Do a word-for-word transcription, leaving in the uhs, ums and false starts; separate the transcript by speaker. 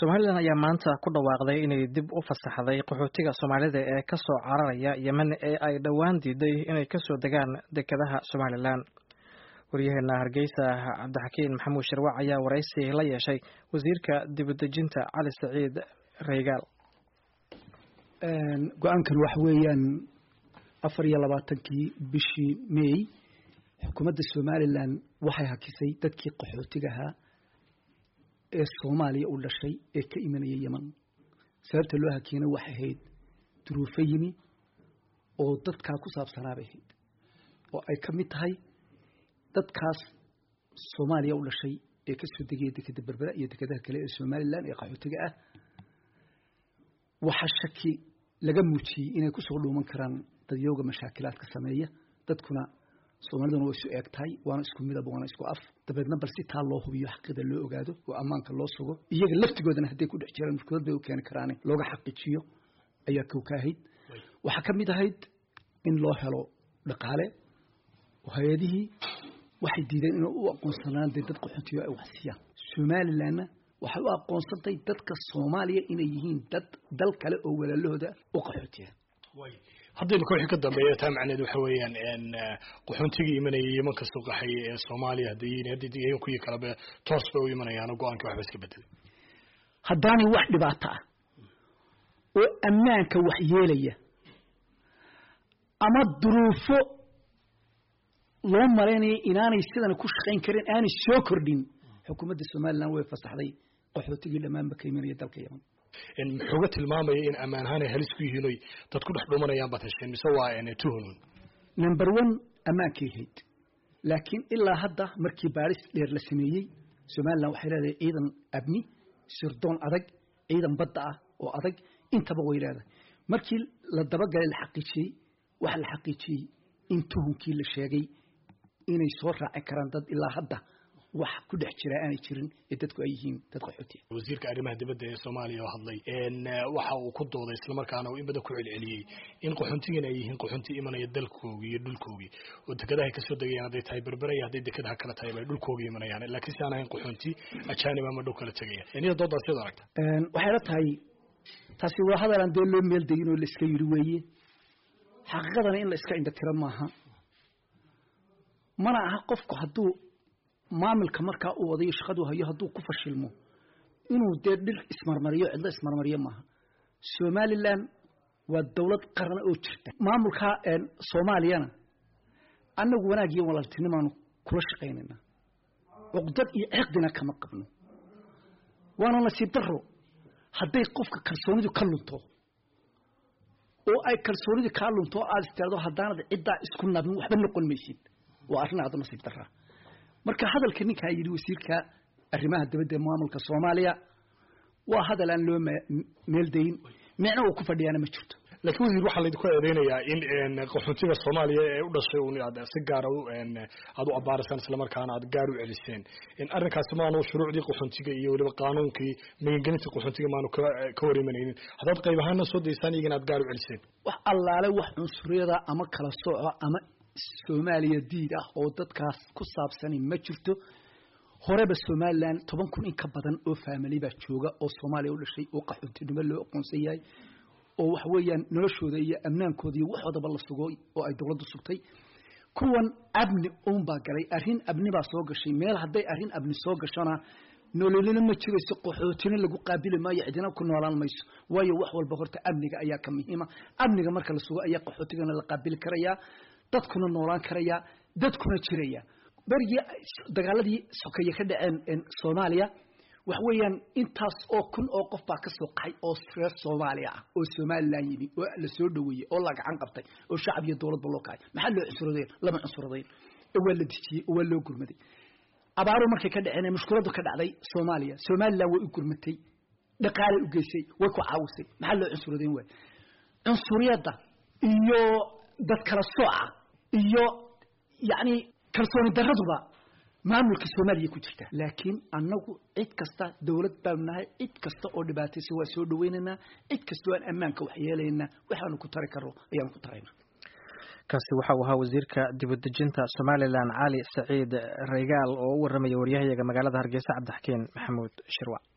Speaker 1: Somaliland ayaa maanta ku dhawaaqday inay dib u fasaxday qaxootiga Soomaalida ee ka soo cararaya Yemen ee ay dhawaan diiday inay ka soo degaan dekedaha Somaliland. Waryaheena Hargeysa Cabdixakiin Maxamuud Shirwac ayaa wareysi la yeeshay wasiirka dibadejinta Cali Saciid Reygaal.
Speaker 2: Een go'aankan wax weeyaan afar iyo labaatankii bishii May xukuumadda Somaliland waxay hakisay dadkii qaxootiga ahaa ee Soomaaliya u dhashay ee ka imanayay Yemen. Sababta loo hakiyay waxay ahayd duruufo yimi oo dadka ku saabsanaabay oo ay ka mid tahay dadkaas Soomaaliya u dhashay ee ka soo degay dekada Berbera iyo dekadaha kale ee Somaliland ee qaxootiga ah waxa shaki laga muujiyay inay ku soo dhuuman karaan dadyoga mashaakilaadka sameeya dadkuna Soomaaliduna way isu eegtahay waana isku midab waana isku af dabeedna bal si taa loo hubiyo xaqiiqda loo ogaado oo amaanka loo sugo iyaga laftigoodana haday ku dhex jiraan mushkilad bay u keen karaan looga xaqiijiyo ayaa ku kaahayd waxa kamid ahayd in loo helo dhaqaale oo hay'adihii waxay diideen inay u aqoonsanaan dad qaxootiga ay waxsiyaan Somaliland waxay u aqoonsantay dadka Soomaaliya inay yihiin dad dal kale oo walaalahooda u qaxootiga
Speaker 3: way haddii kooxi ka dambeeyo taa macnaheedu waxa weeyaan in qaxootiga imanayay Yemen ka soo qaxay ee Soomaaliya hadii hadii ay ku kala toos bay u imanayaan go'aanka waxba iska bedelay
Speaker 2: haddaanay wax dhibaato ah oo ammaanka wax yeelaya ama duruufo loo mareynay inaanay sidan ku shaqeyn karin aanay soo kordhin xukuumadda Somaliland way fasaxday qaxootiga dhamaanba ka imanaya dalka Yemen
Speaker 3: in xoga tilmaamay in amaanahan ay halis ku yihiin dad ku dhex dhumanayaan batasheen mise waa inay tuhunun
Speaker 2: number one amaankayid laakiin ilaa hadda markii baaris dheer la sameeyay Somaliland waxay leedahay ciidan abni sirdoon adag ciidan badda ah oo adag intaba way leedahay markii la daba galay la xaqiijiyay waxa la xaqiijiyay in tuhunkii la sheegay inay soo raaci karaan dad ilaa hadda wax ku dhex jira aan jirin ee dadku ay yihiin dad qaxooti
Speaker 3: wasiirka arrimaha dibadda ee Soomaaliya oo hadlay in waxa uu ku dooday isla markaana uu in badan ku celceliyay in qaxootiga ay yihiin qaxooti imanaya dalkooda iyo dhulkooda oo dekadaha ka soo degayaan haday tahay Berbera iyo haday dekadaha kala tahay bay dhulkooda imanayaan laakiin si aan ahayn qaxooti ajaanib ama dhul kala tagaya inay doodaas soo aragta
Speaker 2: een waxay la tahay taasi waa hadal aan loo meel degin oo la iska yiri weeye xaqiiqadana in la iska indha tira maaha mana aha qofku haduu maamulka marka uu wadayo shaqadu hayo haduu ku fashilmo inuu deedil ismarmariyo cid ismarmariyo maaha Somaliland waa dawlad qaran oo jirta maamulka een Soomaaliyana anagu wanaag iyo walaaltinimo kula shaqeynayna uqdad iyo aqdina kama qabno waana nasiib daro haday qofka kalsoonidu ka lunto oo ay kalsoonidu ka lunto aad istaado hadana cidda isku nabin waxba noqon maysid waa arrin aad nasiib daro marka hadalka ninka yiri wasiirka arrimaha dibadda maamulka Soomaaliya waa hadal aan loo meel deyn macna uu ku fadhiyana ma jirto
Speaker 3: laakiin wasiir waxa la idinku eedeynayaa in qaxootiga Soomaaliya ee u dhashay uu si gaar ah aad u abaarsan isla markaana aad gaar u celiseen in arrinkaas ma aanu shuruucdii qaxootiga iyo waliba qaanuunkii magangelinta qaxootiga ma aanu ka warimanaynin hadad qayb ahaan soo deysaan igana aad gaar u celiseen
Speaker 2: wax allaale wax cunsuriyada ama kala sooco ama Soomaaliya diid ah oo dadkaas ku saabsan ma jirto horeba Somaliland toban kun in ka badan oo family ba jooga oo Soomaaliya u dhashay oo qaxootinimo loo aqoonsan yahay oo wax weeyaan noloshooda iyo amnaankooda iyo waxooda la sugo oo ay dawladdu sugtay kuwan abni uun baa galay arrin abni baa soo gashay meel haday arrin abni soo gashana nololina ma jiro si qaxootina lagu qaabili maayo cidina ku noolaan mayso waayo wax walba horta amniga ayaa ka muhiima amniga marka la sugo ayaa qaxootigana la qaabili karaya dadkuna noolaan karaya dadkuna jiraya barigi dagaaladii sokeeye ka dhaceen in Soomaaliya wax weeyaan intaas oo kun oo qof baa ka soo qaxay oo reer Soomaaliya ah oo Somaliland yimi oo la soo dhaweeyay oo la gacan qabtay oo shacab iyo dawladba loo kacay maxaa loo cusuraday lama cusuraday oo la dijiyay oo loo gurmaday abaaro markay ka dhaceen mushkiladu ka dhacday Soomaaliya Somaliland way u gurmatay dhaqaale u geysay way ku caawisay maxaa loo cusuraday way cunsuriyada iyo dad kala sooca iyo yaani kalsooni daraduba maamulka Soomaaliya ku jirta laakiin anagu cid kasta dawlad baanahay cid kasta oo dhibaataysan waa soo dhaweynana cid kasta oo ammaanka wax yeelayna waxaanu ku tari karo ayaan ku tarayna
Speaker 1: kaasi waxa uu ahaa wasiirka dibadejinta Somaliland Cali Saciid Reygaal oo u waramay waryahayaga magaalada Hargeysa Cabdixakiin Maxamuud Shirwac.